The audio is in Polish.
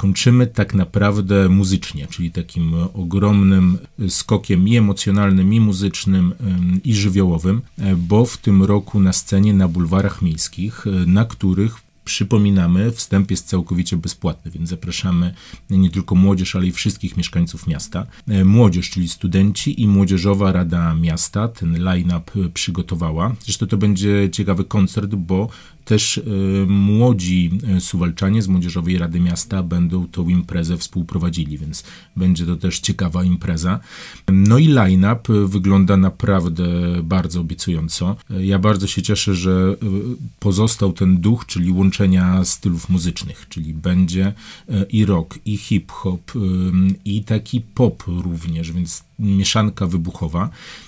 kończymy tak naprawdę muzycznie, czyli takim ogromnym skokiem i emocjonalnym, i muzycznym, i żywiołowym, bo w tym roku na scenie na bulwarach miejskich, na których przypominamy, wstęp jest całkowicie bezpłatny, więc zapraszamy nie tylko młodzież, ale i wszystkich mieszkańców miasta. Młodzież, czyli studenci i Młodzieżowa Rada Miasta ten line-up przygotowała. Zresztą to będzie ciekawy koncert, bo też młodzi suwalczanie z Młodzieżowej Rady Miasta będą tą imprezę współprowadzili, więc będzie to też ciekawa impreza. No i line-up wygląda naprawdę bardzo obiecująco. Ja bardzo się cieszę, że pozostał ten duch, czyli łączenia stylów muzycznych, czyli będzie i rock, i hip-hop, i taki pop również, więc mieszanka wybuchowa.